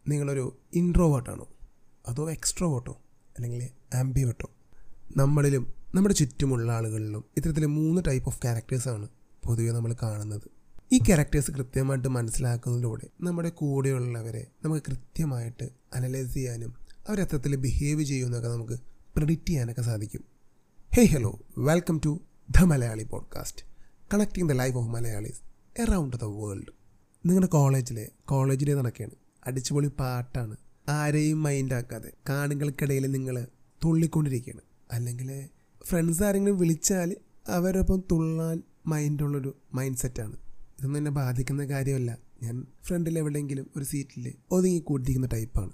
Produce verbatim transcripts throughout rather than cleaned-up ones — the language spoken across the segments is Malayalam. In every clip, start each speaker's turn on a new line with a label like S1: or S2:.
S1: നിങ്ങളൊരു ഇൻട്രോവേർട്ടാണോ അതോ എക്സ്ട്രോവേർട്ടോ അല്ലെങ്കിൽ ആംബിവേർട്ടോ? നമ്മളിലും നമ്മുടെ ചുറ്റുമുള്ള ആളുകളിലും ഇത്തരത്തിലെ മൂന്ന് ടൈപ്പ് ഓഫ് ക്യാരക്ടേഴ്സാണ് പൊതുവെ നമ്മൾ കാണുന്നത്. ഈ ക്യാരക്ടേഴ്സ് കൃത്യമായിട്ട് മനസ്സിലാക്കുന്നതിലൂടെ നമ്മുടെ കൂടെയുള്ളവരെ നമുക്ക് കൃത്യമായിട്ട് അനലൈസ് ചെയ്യാനും അവരെത്തരത്തിൽ ബിഹേവ് ചെയ്യുമെന്നൊക്കെ നമുക്ക് പ്രെഡിക്റ്റ് ചെയ്യാനൊക്കെ സാധിക്കും. Hey hello, welcome to the Malayali podcast, connecting the life of Malayalis around the world. നിങ്ങളുടെ കോളേജിലെ കോളേജിലെ നടക്കുകയാണ്, അടിച്ചുപൊളി പാട്ടാണ്, ആരെയും മൈൻഡാക്കാതെ കാണികൾക്കിടയിൽ നിങ്ങൾ തുള്ളിക്കൊണ്ടിരിക്കുകയാണ്. അല്ലെങ്കിൽ ഫ്രണ്ട്സ് ആരെങ്കിലും വിളിച്ചാൽ അവരൊപ്പം തുള്ളാൻ മൈൻഡുള്ളൊരു മൈൻഡ് സെറ്റാണ്. ഇതൊന്നും എന്നെ ബാധിക്കുന്ന കാര്യമല്ല. ഞാൻ ഫ്രണ്ടിൽ എവിടെയെങ്കിലും ഒരു സീറ്റിൽ ഒതുങ്ങി കൂട്ടിയിരിക്കുന്ന ടൈപ്പാണ്.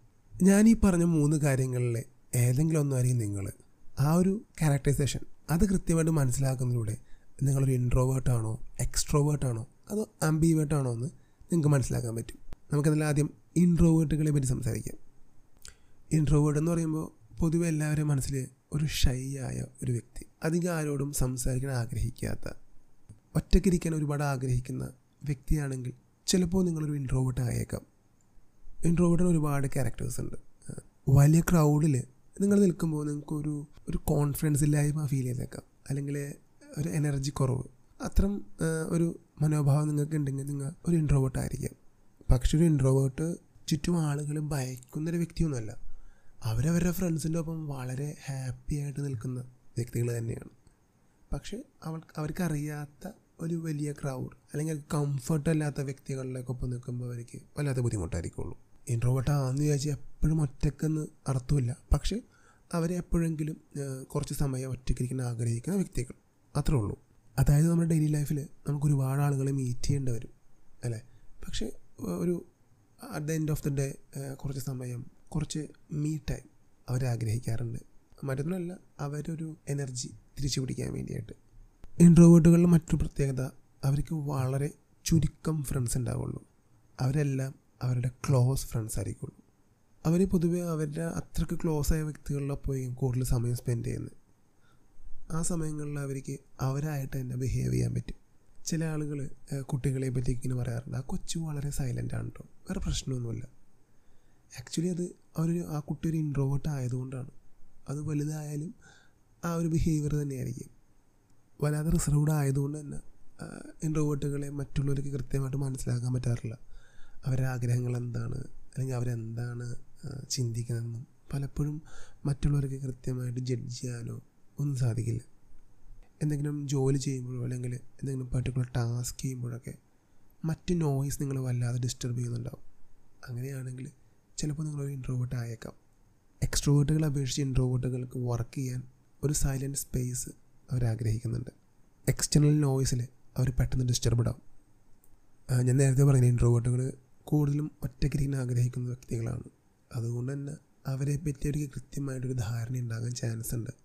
S1: ഞാൻ ഈ പറഞ്ഞ മൂന്ന് കാര്യങ്ങളിൽ ഏതെങ്കിലും ഒന്നായിരിക്കും നിങ്ങൾ. ആ ഒരു ക്യാരക്ടറൈസേഷൻ അത് കൃത്യമായിട്ട് മനസ്സിലാക്കുന്നതിലൂടെ നിങ്ങളൊരു ഇൻട്രോവേർട്ടാണോ എക്സ്ട്രോവേർട്ടാണോ അതോ ആംബിവേർട്ടാണോ എന്ന് നിങ്ങൾക്ക് മനസ്സിലാക്കാൻ പറ്റും. നമുക്കതിൽ ആദ്യം ഇൻട്രോവേർട്ടുകളെ പറ്റി സംസാരിക്കാം. ഇൻട്രോവേർട്ട് എന്ന് പറയുമ്പോൾ പൊതുവെ എല്ലാവരും മനസ്സിൽ ഒരു ഷൈ ആയ ഒരു വ്യക്തി, അധികം ആരോടും സംസാരിക്കാൻ ആഗ്രഹിക്കാത്ത, ഒറ്റയ്ക്കിരിക്കാൻ ഒരുപാട് ആഗ്രഹിക്കുന്ന വ്യക്തിയാണെങ്കിൽ ചിലപ്പോൾ നിങ്ങളൊരു ഇൻട്രോവേർട്ട് ആയേക്കാം. ഇൻട്രോവേർട്ടിന് ഒരുപാട് ക്യാരക്ടേഴ്സ് ഉണ്ട്. വലിയ ക്രൗഡിൽ നിങ്ങൾ നിൽക്കുമ്പോൾ നിങ്ങൾക്കൊരു ഒരു കോൺഫിഡൻസ് ഇല്ലായ്മ ഫീൽ ചെയ്തേക്കാം, അല്ലെങ്കിൽ ഒരു എനർജി കുറവ്, അത്തരം ഒരു മനോഭാവം നിങ്ങൾക്ക് ഉണ്ടെങ്കിൽ നിങ്ങൾ ഒരു ഇൻട്രോവേർട്ട് ആയിരിക്കാം. പക്ഷെ ഒരു ഇൻട്രോവേർട്ട് ചുറ്റും ആളുകൾ ഭയക്കുന്നൊരു വ്യക്തിയൊന്നുമല്ല. അവരവരുടെ ഫ്രണ്ട്സിൻ്റെ ഒപ്പം വളരെ ഹാപ്പി ആയിട്ട് നിൽക്കുന്ന വ്യക്തികൾ തന്നെയാണ്. പക്ഷെ അവൾ അവർക്കറിയാത്ത ഒരു വലിയ ക്രൗഡ് അല്ലെങ്കിൽ കംഫർട്ട് അല്ലാത്ത വ്യക്തികളിലേക്ക് ഒപ്പം നിൽക്കുമ്പോൾ അവർക്ക് വല്ലാത്ത ബുദ്ധിമുട്ടായിരിക്കുള്ളൂ. ഇൻട്രോവേർട്ട് ആണെന്ന് വിചാരിച്ച് എപ്പോഴും ഒറ്റക്കെന്ന് അർത്ഥമില്ല. പക്ഷെ അവരെ എപ്പോഴെങ്കിലും കുറച്ച് സമയം ഒറ്റയ്ക്കിരിക്കാൻ ആഗ്രഹിക്കുന്ന വ്യക്തികൾ, അത്രേ ഉള്ളൂ. അതായത് നമ്മുടെ ഡെയിലി ലൈഫിൽ നമുക്ക് ഒരുപാട് ആളുകളെ മീറ്റ് ചെയ്യേണ്ടി വരും അല്ലേ. പക്ഷേ ഒരു at the end of the day കുറച്ച് സമയം, കുറച്ച് മീ ടൈം അവരാഗ്രഹിക്കാറുണ്ട്. മറ്റൊന്നുമല്ല, അവരൊരു എനർജി തിരിച്ചു പിടിക്കാൻ വേണ്ടിയിട്ട്. ഇൻട്രോവേർട്ടുകളുടെ മറ്റൊരു പ്രത്യേകത, അവർക്ക് വളരെ ചുരുക്കം ഫ്രണ്ട്സ് ഉണ്ടാവുള്ളൂ. അവരെല്ലാം അവരുടെ ക്ലോസ് ഫ്രണ്ട്സ് ആയിരിക്കുള്ളൂ. അവർ പൊതുവെ അവരുടെ അത്രയ്ക്ക് ക്ലോസ് ആയ വ്യക്തികളിലൊപ്പം കൂടുതൽ സമയം സ്പെൻഡ് ചെയ്യുന്നത്. ആ സമയങ്ങളിൽ അവർക്ക് അവരായിട്ട് തന്നെ ബിഹേവ് ചെയ്യാൻ പറ്റും. ചില ആളുകൾ കുട്ടികളെ പറ്റി ഇങ്ങനെ പറയാറുണ്ട്, ആ കൊച്ചു വളരെ സൈലൻ്റ് ആണ് കേട്ടോ, വേറെ പ്രശ്നമൊന്നുമില്ല. ആക്ച്വലി അത് അവർ ആ കുട്ടി ഒരു ഇൻട്രോവേർട്ട് ആയതുകൊണ്ടാണ്. അത് വലുതായാലും ആ ഒരു ബിഹേവിയർ തന്നെയായിരിക്കും. വല്ലാതെ റിസർവ്ഡ് ആയതുകൊണ്ട് തന്നെ ഇൻട്രോവേർട്ടുകളെ മറ്റുള്ളവർക്ക് കൃത്യമായിട്ട് മനസ്സിലാക്കാൻ പറ്റാറില്ല. അവരുടെ ആഗ്രഹങ്ങൾ എന്താണ്, അല്ലെങ്കിൽ അവരെന്താണ് ചിന്തിക്കുന്നതെന്നും പലപ്പോഴും മറ്റുള്ളവർക്ക് കൃത്യമായിട്ട് ജഡ്ജ് ചെയ്യാനോ ഒന്നും സാധിക്കില്ല. എന്തെങ്കിലും ജോലി ചെയ്യുമ്പോഴോ അല്ലെങ്കിൽ എന്തെങ്കിലും പർട്ടിക്കുലർ ടാസ്ക് ചെയ്യുമ്പോഴൊക്കെ മറ്റ് നോയ്സ് നിങ്ങൾ വല്ലാതെ ഡിസ്റ്റർബ് ചെയ്യുന്നുണ്ടാവും. അങ്ങനെയാണെങ്കിൽ ചിലപ്പോൾ നിങ്ങളൊരു ഇൻട്രോവേർട്ട് ആയേക്കാം. എക്സ്ട്രോവേർട്ടുകളെ അപേക്ഷിച്ച് ഇൻട്രോവേർട്ടുകൾക്ക് വർക്ക് ചെയ്യാൻ ഒരു സൈലൻറ്റ് സ്പേസ് അവരാഗ്രഹിക്കുന്നുണ്ട്. എക്സ്റ്റേണൽ നോയ്സിൽ അവർ പെട്ടെന്ന് ഡിസ്റ്റർബ്ഡ് ആവും. ഞാൻ നേരത്തെ പറഞ്ഞ ഇൻട്രോവേർട്ടുകൾ കൂടുതലും ഒറ്റയ്ക്കിരിക്കാൻ ആഗ്രഹിക്കുന്ന വ്യക്തികളാണ്. അതുകൊണ്ട് തന്നെ അവരെ പറ്റി അവർക്ക് കൃത്യമായിട്ടൊരു ധാരണ ഉണ്ടാകാൻ ചാൻസ് ഉണ്ട്.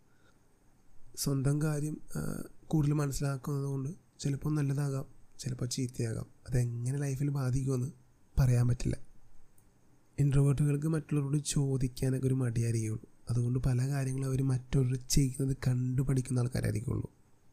S1: സ്വന്തം കാര്യം കൂടുതൽ മനസ്സിലാക്കുന്നത് കൊണ്ട് ചിലപ്പോൾ നല്ലതാകാം, ചിലപ്പോൾ ചീത്തയാകാം. അതെങ്ങനെ ലൈഫിൽ ബാധിക്കുമെന്ന് പറയാൻ പറ്റില്ല. ഇൻട്രോവേർട്ടുകൾക്ക് മറ്റുള്ളവരോട് ചോദിക്കാനൊക്കെ ഒരു മടിയായിരിക്കുള്ളൂ. അതുകൊണ്ട് പല കാര്യങ്ങളും അവർ മറ്റുള്ളവർ ചെയ്യുന്നത് കണ്ടു പഠിക്കുന്ന ആൾക്കാരായിരിക്കുള്ളൂ.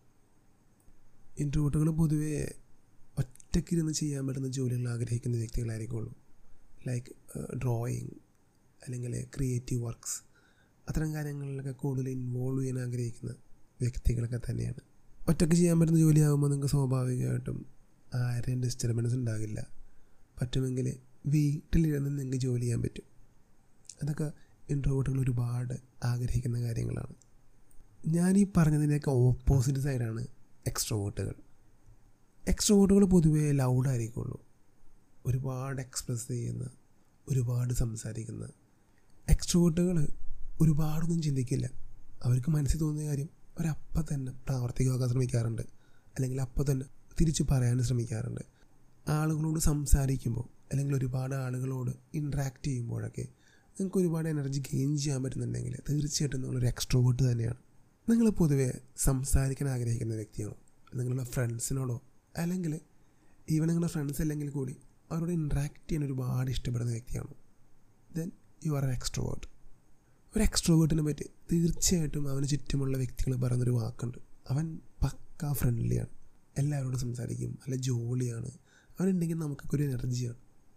S1: ഇൻട്രോവേർട്ടുകൾ പൊതുവേ ഒറ്റയ്ക്കിരുന്ന് ചെയ്യാൻ പറ്റുന്ന ജോലികൾ ആഗ്രഹിക്കുന്ന വ്യക്തികളായിരിക്കുള്ളൂ. ലൈക്ക് ഡ്രോയിങ് അല്ലെങ്കിൽ ക്രിയേറ്റീവ് വർക്ക്സ്, അത്തരം കാര്യങ്ങളിലൊക്കെ കൂടുതൽ ഇൻവോൾവ് ചെയ്യാൻ ആഗ്രഹിക്കുന്ന വ്യക്തികളൊക്കെ തന്നെയാണ്. ഒറ്റയ്ക്ക് ചെയ്യാൻ പറ്റുന്ന ജോലിയാകുമ്പോൾ നിങ്ങൾക്ക് സ്വാഭാവികമായിട്ടും ആരെയും ഡിസ്റ്റർബൻസ് ഉണ്ടാകില്ല. പറ്റുമെങ്കിൽ വീട്ടിലിരുന്ന് നിങ്ങൾക്ക് ജോലി ചെയ്യാൻ പറ്റും. അതൊക്കെ ഇൻട്രോവേർട്ടുകൾ ഒരുപാട് ആഗ്രഹിക്കുന്ന കാര്യങ്ങളാണ്. ഞാനീ പറഞ്ഞതിൻ്റെയൊക്കെ ഓപ്പോസിറ്റ് സൈഡാണ് എക്സ്ട്രോവേർട്ടുകൾ. എക്സ്ട്രോവേർട്ടുകൾ പൊതുവേ ലൗഡായിരിക്കുള്ളൂ, ഒരുപാട് എക്സ്പ്രസ് ചെയ്യുന്ന, ഒരുപാട് സംസാരിക്കുന്ന. എക്സ്ട്രോവേർട്ടുകൾ ഒരുപാടൊന്നും ചിന്തിക്കില്ല. അവർക്ക് മനസ്സിൽ തോന്നിയ കാര്യം അവരപ്പം തന്നെ പ്രാവർത്തികമാക്കാൻ ശ്രമിക്കാറുണ്ട്, അല്ലെങ്കിൽ അപ്പം തന്നെ തിരിച്ച് പറയാൻ ശ്രമിക്കാറുണ്ട്. ആളുകളോട് സംസാരിക്കുമ്പോൾ അല്ലെങ്കിൽ ഒരുപാട് ആളുകളോട് ഇൻട്രാക്ട് ചെയ്യുമ്പോഴൊക്കെ നിങ്ങൾക്ക് ഒരുപാട് എനർജി ഗെയിൻ ചെയ്യാൻ പറ്റുന്നുണ്ടെങ്കിൽ തീർച്ചയായിട്ടും നിങ്ങളൊരു എക്സ്ട്രോവേർട്ട് തന്നെയാണ്. നിങ്ങൾ പൊതുവേ സംസാരിക്കാൻ ആഗ്രഹിക്കുന്ന വ്യക്തിയാണോ, നിങ്ങളുടെ ഫ്രണ്ട്സിനോടോ അല്ലെങ്കിൽ ഈവൻ നിങ്ങളുടെ ഫ്രണ്ട്സ് അല്ലെങ്കിൽ കൂടി അവരോട് ഇൻട്രാക്ട് ചെയ്യാൻ ഒരുപാട് ഇഷ്ടപ്പെടുന്ന വ്യക്തിയാണോ, then you are an extrovert. ഒരു എക്സ്ട്രോവേർട്ടിനെ പറ്റി തീർച്ചയായിട്ടും അവന് ചുറ്റുമുള്ള വ്യക്തികൾ പറയുന്നൊരു വാക്കുണ്ട്, അവൻ പക്കാ ഫ്രണ്ട്ലിയാണ്, എല്ലാവരോടും സംസാരിക്കും, നല്ല ജോളിയാണ്, അവനുണ്ടെങ്കിൽ നമുക്കൊക്കെ ഒരു എനർജിയാണ്.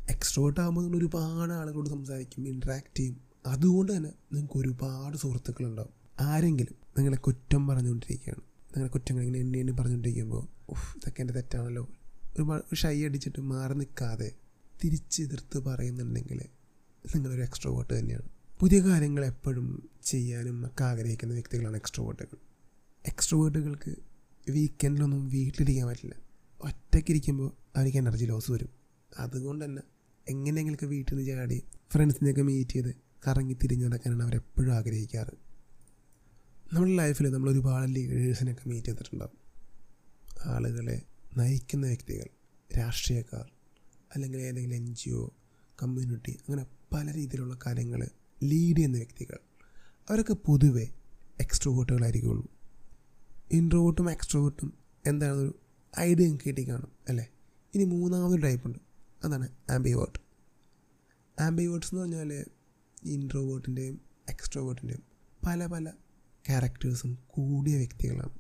S1: എക്സ്ട്രോവേർട്ട് ആകുമ്പോൾ നിങ്ങൾ ഒരുപാട് ആളുകളോട് സംസാരിക്കും, ഇൻട്രാക്ട് ചെയ്യും. അതുകൊണ്ട് തന്നെ നിങ്ങൾക്ക് ഒരുപാട് സുഹൃത്തുക്കളുണ്ടാവും. ആരെങ്കിലും നിങ്ങളെ കുറ്റം പറഞ്ഞുകൊണ്ടിരിക്കുകയാണ്, നിങ്ങളെ കുറ്റങ്ങൾ ഇങ്ങനെ എണ്ണി എണ്ണി പറഞ്ഞുകൊണ്ടിരിക്കുമ്പോൾ ഉഫ് ഇതൊക്കെ എൻ്റെ തെറ്റാണല്ലോ, ഒരുപാട് ഷൈ അടിച്ചിട്ട് മാറി നിൽക്കാതെ തിരിച്ച് എതിർത്ത് പറയുന്നുണ്ടെങ്കിൽ നിങ്ങളൊരു എക്സ്ട്രോവേർട്ട് തന്നെയാണ്. പുതിയ കാര്യങ്ങൾ എപ്പോഴും ചെയ്യാനും ഒക്കെ ആഗ്രഹിക്കുന്ന വ്യക്തികളാണ് എക്സ്ട്രോവേർട്ടുകൾ. എക്സ്ട്രോവേർട്ടുകൾക്ക് വീക്കെൻഡിലൊന്നും വീട്ടിലിരിക്കാൻ പറ്റില്ല. ഒറ്റയ്ക്കിരിക്കുമ്പോൾ അവർക്ക് എനർജി ലോസ് വരും. അതുകൊണ്ട് തന്നെ എങ്ങനെയെങ്കിലൊക്കെ വീട്ടിൽ നിന്ന് ചാടി ഫ്രണ്ട്സിനെയൊക്കെ മീറ്റ് ചെയ്ത് കറങ്ങി തിരിഞ്ഞ് നടക്കാനാണ് അവരെപ്പോഴും ആഗ്രഹിക്കാറ്. നമ്മുടെ ലൈഫിൽ നമ്മൾ ഒരുപാട് ലീഡേഴ്സിനൊക്കെ മീറ്റ് ചെയ്തിട്ടുണ്ടാകും. ആളുകളെ നയിക്കുന്ന വ്യക്തികൾ, രാഷ്ട്രീയക്കാർ, അല്ലെങ്കിൽ ഏതെങ്കിലും എൻ ജി ഒ, കമ്മ്യൂണിറ്റി, അങ്ങനെ പല രീതിയിലുള്ള കാര്യങ്ങൾ ലീഡ് ചെയ്യുന്ന വ്യക്തികൾ. അവരൊക്കെ പൊതുവെ എക്സ്ട്രോവേർട്ടുകളായിരിക്കുള്ളൂ. ഇൻട്രോവേർട്ടും എക്സ്ട്രോവേർട്ടും എന്താണെന്നൊരു ഐഡിയ നിങ്ങൾക്ക് കിട്ടി കാണും അല്ലേ? ഇനി മൂന്നാമതൊരു ടൈപ്പുണ്ട്, അതാണ് ആംബിവേർട്ട്. ആംബിവേർട്ട്സ് എന്ന് പറഞ്ഞാൽ ഇൻട്രോവേർട്ടിൻ്റെയും എക്സ്ട്രോവേർട്ടിൻ്റെയും പല പല ക്യാരക്ടേഴ്സും കൂടിയ വ്യക്തികളാണ്.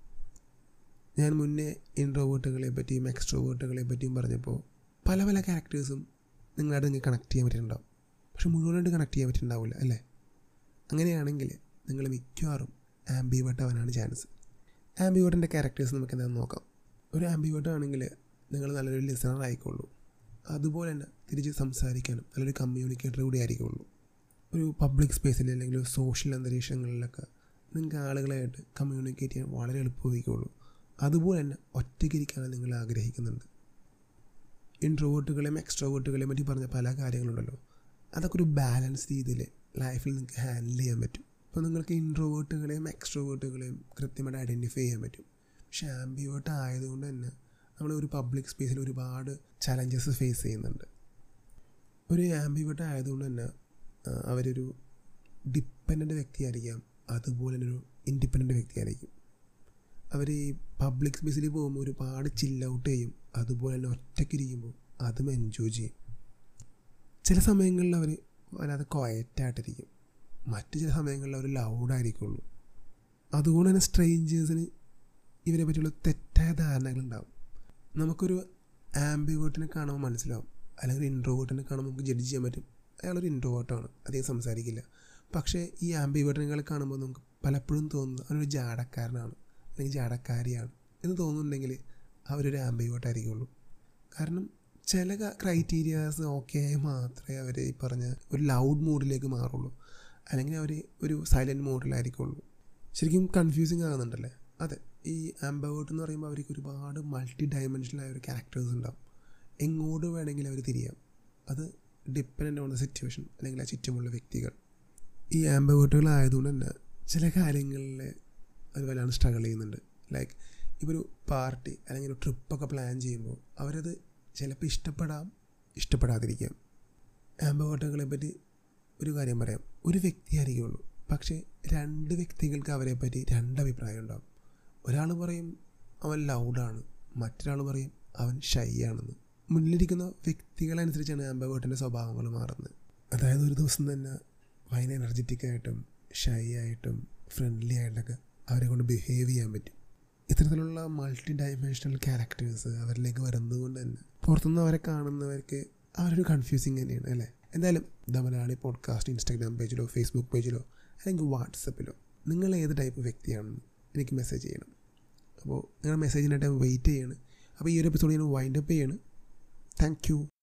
S1: ഞാൻ മുന്നേ ഇൻട്രോവേർട്ടുകളെ പറ്റിയും എക്സ്ട്രോവേർട്ടുകളെ പറ്റിയും പറഞ്ഞപ്പോൾ പല പല ക്യാരക്ടേഴ്സും നിങ്ങളായിട്ട് നിങ്ങൾക്ക് കണക്ട് ചെയ്യാൻ പറ്റിയിട്ടുണ്ടാവും. പക്ഷെ മുഴുവനായിട്ട് കണക്ട് ചെയ്യാൻ പറ്റിയിട്ടുണ്ടാവില്ല അല്ലേ? അങ്ങനെയാണെങ്കിൽ നിങ്ങൾ മിക്കവാറും ആംബിവേർട്ട് ആവാനാണ് ചാൻസ്. ആംബിവേർട്ടിൻ്റെ ക്യാരക്ടേഴ്സ് നമുക്ക് എന്താണെന്ന് നോക്കാം. ഒരു ആംബിവേർട്ട് ആണെങ്കിൽ നിങ്ങൾ നല്ലൊരു ലിസണർ ആയിക്കോളൂ. അതുപോലെ തന്നെ തിരിച്ച് സംസാരിക്കാനും നല്ലൊരു കമ്മ്യൂണിക്കേറ്റർ കൂടി ആയിരിക്കുള്ളൂ. ഒരു പബ്ലിക് സ്പേസിൽ അല്ലെങ്കിൽ ഒരു സോഷ്യൽ അന്തരീക്ഷങ്ങളിലൊക്കെ നിങ്ങൾക്ക് ആളുകളായിട്ട് കമ്മ്യൂണിക്കേറ്റ് ചെയ്യാൻ വളരെ എളുപ്പമായിരിക്കുള്ളൂ. അതുപോലെ തന്നെ ഒറ്റയ്ക്കിരിക്കാൻ നിങ്ങൾ ആഗ്രഹിക്കുന്നുണ്ട്. ഇൻട്രോവേർട്ടുകളെയും എക്സ്ട്രോവേർട്ടുകളെയും പറ്റി പറഞ്ഞ പല കാര്യങ്ങളുണ്ടല്ലോ, അതൊക്കെ ഒരു ബാലൻസ് രീതിയിൽ ലൈഫിൽ നിങ്ങൾക്ക് ഹാൻഡിൽ ചെയ്യാൻ പറ്റും. അപ്പോൾ നിങ്ങൾക്ക് ഇൻട്രോവേർട്ടുകളെയും എക്സ്ട്രോവേർട്ടുകളെയും കൃത്യമായിട്ട് ഐഡൻറ്റിഫൈ ചെയ്യാൻ പറ്റും. പക്ഷേ ആംബിവേർട്ട് ആയതുകൊണ്ട് തന്നെ നമ്മൾ ഒരു പബ്ലിക് സ്പേസിൽ ഒരുപാട് ചലഞ്ചസ് ഫേസ് ചെയ്യുന്നുണ്ട്. ഒരു ആംബിവേർട്ട് ആയതുകൊണ്ട് തന്നെ അവരൊരു ഡിപ്പെൻഡൻ്റ് വ്യക്തിയായിരിക്കാം, അതുപോലെ തന്നെ ഒരു ഇൻഡിപെൻഡൻ്റ് വ്യക്തിയായിരിക്കും. അവർ ഈ പബ്ലിക് സ്പേസിൽ പോകുമ്പോൾ ഒരുപാട് ചിൽ ഔട്ട് ചെയ്യും, അതുപോലെ തന്നെ ഒറ്റയ്ക്കിരിക്കുമ്പോൾ അതും എൻജോയ് ചെയ്യും. ചില സമയങ്ങളിൽ അവർ വല്ലാതെ ക്വയറ്റായിട്ടിരിക്കും, മറ്റു ചില സമയങ്ങളിൽ അവർ ലൗഡായിരിക്കുള്ളൂ. അതുകൊണ്ട് തന്നെ സ്ട്രേഞ്ചേഴ്സിന് ഇവരെ പറ്റിയുള്ള തെറ്റായ ധാരണകളുണ്ടാകും. നമുക്കൊരു ആംബിവേർട്ടിനെ കാണുമ്പോൾ മനസ്സിലാവും, അല്ലെങ്കിൽ ഇൻട്രോവേർട്ടിനെ കാണുമ്പോൾ നമുക്ക് ജഡ്ജ് ചെയ്യാൻ പറ്റും, അയാളൊരു ഇൻട്രോവേർട്ടാണ്, അധികം സംസാരിക്കില്ല. പക്ഷേ ഈ ആംബിവേർട്ടിനെ കാണുമ്പോൾ നമുക്ക് പലപ്പോഴും തോന്നുന്നത് അവനൊരു ജാടക്കാരനാണ് അല്ലെങ്കിൽ ജാടക്കാരിയാണ് എന്ന് തോന്നുന്നുണ്ടെങ്കിൽ അവരൊരു ആംബിവേർട്ടായിരിക്കുള്ളൂ. കാരണം ചില ക്രൈറ്റീരിയാസ് ഓക്കെ മാത്രമേ അവർ ഈ പറഞ്ഞ ഒരു ലൗഡ് മോഡിലേക്ക് മാറുള്ളൂ, അല്ലെങ്കിൽ അവർ ഒരു സൈലൻറ്റ് മോഡിലായിരിക്കുള്ളൂ. ശരിക്കും കൺഫ്യൂസിങ് ആകുന്നുണ്ടല്ലേ? അതെ, ഈ ആംബിവേർട്ട് എന്ന് പറയുമ്പോൾ അവർക്ക് ഒരുപാട് മൾട്ടി ഡയമെൻഷനലായ ഒരു ക്യാരക്ടേഴ്സ് ഉണ്ടാവും. എങ്ങോട്ട് വേണമെങ്കിലും അവർ തിരിയാം. അത് ഡിപ്പെൻഡൻ്റ് ഓൺ ദ സിറ്റുവേഷൻ അല്ലെങ്കിൽ ആ ചുറ്റുമുള്ള വ്യക്തികൾ. ഈ ആംബിവേർട്ടുകളായതുകൊണ്ട് തന്നെ ചില കാര്യങ്ങളിൽ അത് വല്ലാണ്ട് സ്ട്രഗിൾ ചെയ്യുന്നുണ്ട്. ലൈക്ക് ഇപ്പോൾ ഒരു പാർട്ടി അല്ലെങ്കിൽ ഒരു ട്രിപ്പൊക്കെ പ്ലാൻ ചെയ്യുമ്പോൾ അവരത് ചിലപ്പോൾ ഇഷ്ടപ്പെടാം, ഇഷ്ടപ്പെടാതിരിക്കാം. ആംബിവേർട്ടുകളെ പറ്റി ഒരു കാര്യം പറയാം, ഒരു വ്യക്തിയായിരിക്കുള്ളൂ, പക്ഷേ രണ്ട് വ്യക്തികൾക്ക് അവരെ പറ്റി രണ്ട് അഭിപ്രായം ഉണ്ടാകും. ഒരാൾ പറയും അവൻ ലൗഡാണ്, മറ്റൊരാൾ പറയും അവൻ ഷൈ ആണെന്ന്. മുന്നിലിരിക്കുന്ന വ്യക്തികളനുസരിച്ചാണ് ആംബിവേർട്ടിൻ്റെ സ്വഭാവങ്ങൾ മാറുന്നത്. അതായത് ഒരു ദിവസം തന്നെ ഭയങ്കര എനർജറ്റിക് ആയിട്ടും ഷൈ ആയിട്ടും ഫ്രണ്ട്ലി ആയിട്ടൊക്കെ അവരെ കൊണ്ട് ബിഹേവ് ചെയ്യാൻ പറ്റും. ഇത്തരത്തിലുള്ള മൾട്ടി ഡയമെൻഷണൽ ക്യാരക്ടേഴ്സ് അവരിലേക്ക് വരുന്നത് കൊണ്ട് തന്നെ പുറത്തുനിന്ന് അവരെ കാണുന്നവർക്ക് അവരൊരു കൺഫ്യൂസിങ് തന്നെയാണ് അല്ലേ? എന്തായാലും ദ മലയാളി പോഡ്കാസ്റ്റ് ഇൻസ്റ്റാഗ്രാം പേജിലോ ഫേസ്ബുക്ക് പേജിലോ അല്ലെങ്കിൽ വാട്സപ്പിലോ നിങ്ങൾ ഏത് ടൈപ്പ് വ്യക്തിയാണെന്ന് എനിക്ക് മെസ്സേജ് ചെയ്യണം. അപ്പോൾ നിങ്ങളുടെ മെസ്സേജിനായിട്ട് വെയിറ്റ് ചെയ്യാണ്. അപ്പോൾ ഈ ഒരു എപ്പിസോഡ് ഞാൻ വൈൻഡപ്പ് ചെയ്യാണ്. Thank U.